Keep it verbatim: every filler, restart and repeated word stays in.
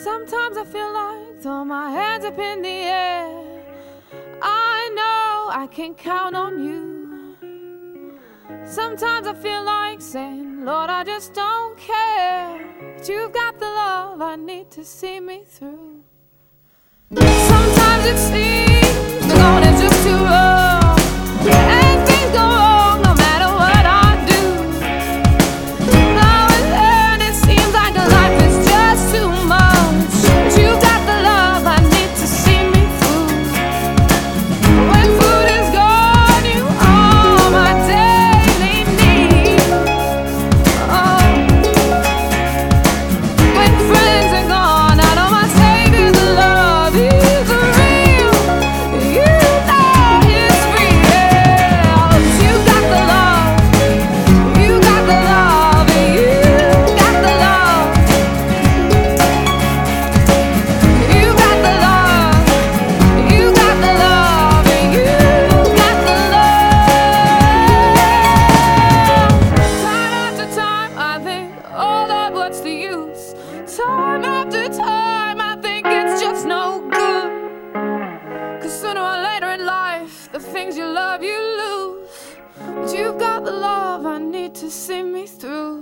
Sometimes I feel like throw my hands up in the air. I know I can count on you. Sometimes I feel like saying, Lord, I just don't care, but you've got the love I need to see me through. Sometimes it seems the going is just too rough, and things go wrong no matter what I do. Now and then it seems like life is just too much, but you've got the love I need to see me through. When food is gone, you are my daily need. Oh, when friends are gone, I know my Savior's love is real. You know it's real. You got the love, you got the love, you got the love, you got the love, you got the love, you got the love. Time after time I think, oh Lord, what's the use? Time after time I think it's just no good. Cause sooner or later in life, the things you love you lose. But you've got the love I need to see me through.